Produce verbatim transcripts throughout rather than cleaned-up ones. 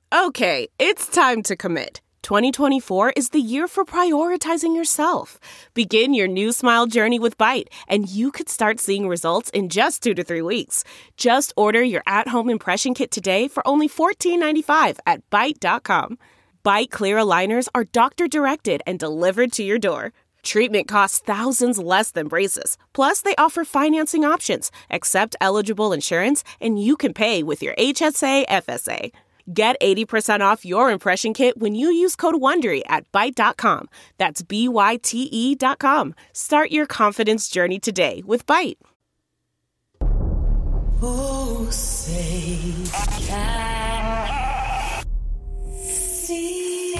Okay, it's time to commit. twenty twenty-four is the year for prioritizing yourself. Begin your new smile journey with Byte, and you could start seeing results in just two to three weeks. Just order your at-home impression kit today for only fourteen ninety-five at byte dot com. Byte clear aligners are doctor-directed and delivered to your door. Treatment costs thousands less than braces. Plus, they offer financing options, accept eligible insurance, and you can pay with your H S A F S A. Get eighty percent off your impression kit when you use code WONDERY at byte dot com. That's B Y T E dot com. Start your confidence journey today with Byte. Oh, say can see.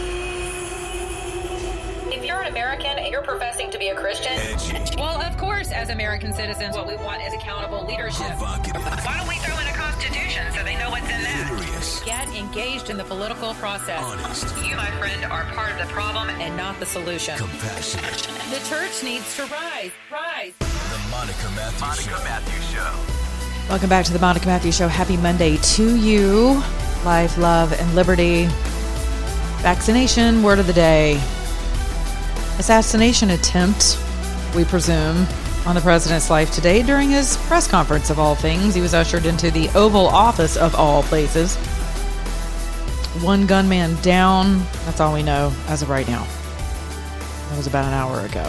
If you're an American and you're professing to be a Christian, well, of course, as American citizens, what we want is accountable leadership. Why don't we throw in a constitution so they know what's in that? Get engaged in the political process. Honest. You, my friend, are part of the problem and not the solution. Compassionate. The church needs to rise. Rise. The Monica Matthews Monica Show. Matthews Show. Welcome back to the Monica Matthews Show. Happy Monday to you. Life, love, and liberty. Vaccination, word of the day. Assassination attempt, we presume, on the president's life today during his press conference of all things. He was ushered into the Oval Office of all places. One gunman down. That's all we know as of right now. That was about an hour ago.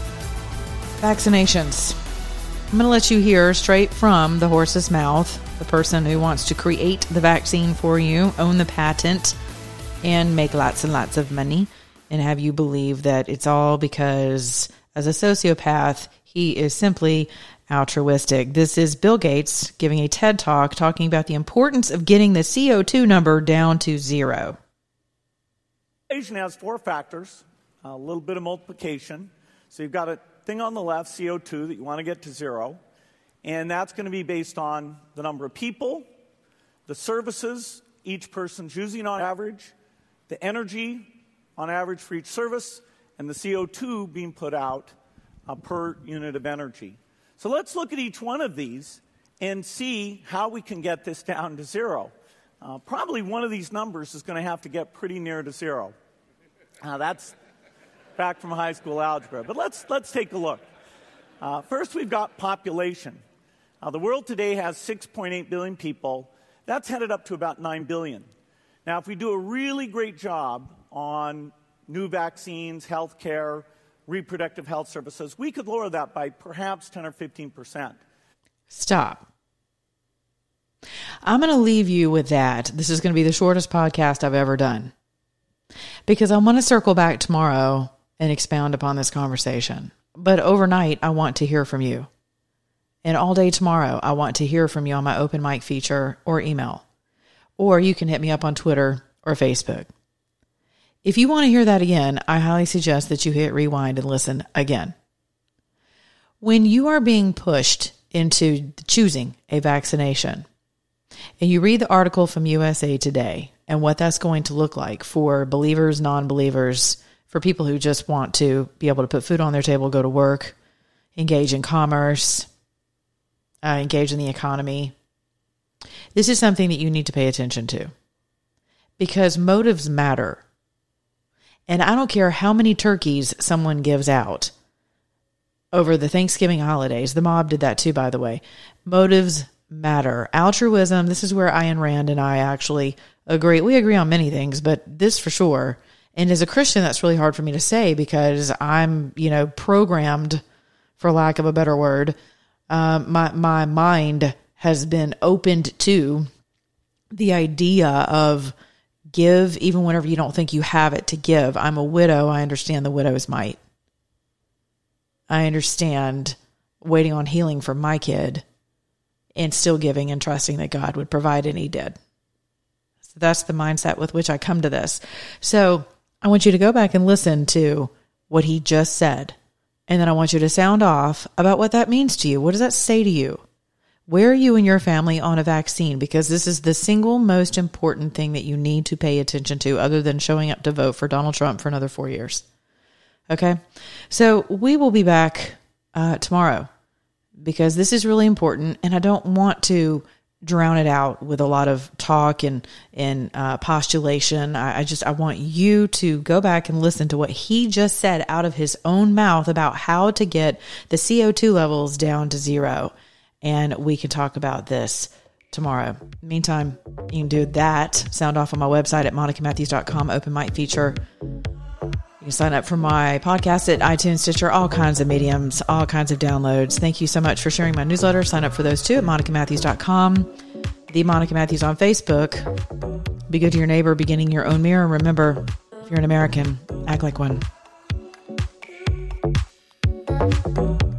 Vaccinations. I'm going to let you hear straight from the horse's mouth, the person who wants to create the vaccine for you, own the patent, and make lots and lots of money, and have you believe that it's all because, as a sociopath, he is simply altruistic. This is Bill Gates giving a TED Talk talking about the importance of getting the C O two number down to zero. Equation has four factors, a little bit of multiplication. So you've got a thing on the left, C O two, that you want to get to zero. And that's going to be based on the number of people, the services each person's using on average, the energy on average for each service, and the C O two being put out uh, per unit of energy. So let's look at each one of these and see how we can get this down to zero. Uh, probably one of these numbers is going to have to get pretty near to zero. Uh, that's back from high school algebra. But let's, let's take a look. Uh, first, we've got population. Uh, the world today has six point eight billion people. That's headed up to about nine billion. Now, if we do a really great job on new vaccines, health care, reproductive health services, we could lower that by perhaps ten or fifteen percent. Stop. I'm going to leave you with that. This is going to be the shortest podcast I've ever done, because I want to circle back tomorrow and expound upon this conversation. But overnight, I want to hear from you. And all day tomorrow, I want to hear from you on my open mic feature or email. Or you can hit me up on Twitter or Facebook. If you want to hear that again, I highly suggest that you hit rewind and listen again. When you are being pushed into choosing a vaccination, and you read the article from U S A Today and what that's going to look like for believers, non-believers, for people who just want to be able to put food on their table, go to work, engage in commerce, uh, engage in the economy, this is something that you need to pay attention to, because motives matter. And I don't care how many turkeys someone gives out over the Thanksgiving holidays. The mob did that too, by the way. Motives matter. Altruism, this is where Ayn Rand and I actually agree. We agree on many things, but this for sure. And as a Christian, that's really hard for me to say, because I'm, you know, programmed, for lack of a better word. Um, my, my mind has been opened to the idea of give even whenever you don't think you have it to give. I'm a widow. I understand the widow's might. I understand waiting on healing for my kid and still giving and trusting that God would provide, and he did. So that's the mindset with which I come to this. So I want you to go back and listen to what he just said. And then I want you to sound off about what that means to you. What does that say to you? Where are you and your family on a vaccine? Because this is the single most important thing that you need to pay attention to, other than showing up to vote for Donald Trump for another four years. Okay? So we will be back uh, tomorrow, because this is really important, and I don't want to drown it out with a lot of talk and, and uh, postulation. I, I just, I want you to go back and listen to what he just said out of his own mouth about how to get the C O two levels down to zero. And we can talk about this tomorrow. Meantime, you can do that. Sound off on my website at monica matthews dot com, open mic feature. You can sign up for my podcast at iTunes, Stitcher, all kinds of mediums, all kinds of downloads. Thank you so much for sharing my newsletter. Sign up for those too at monica matthews dot com. The Monica Matthews on Facebook. Be good to your neighbor, beginning your own mirror. Remember, if you're an American, act like one.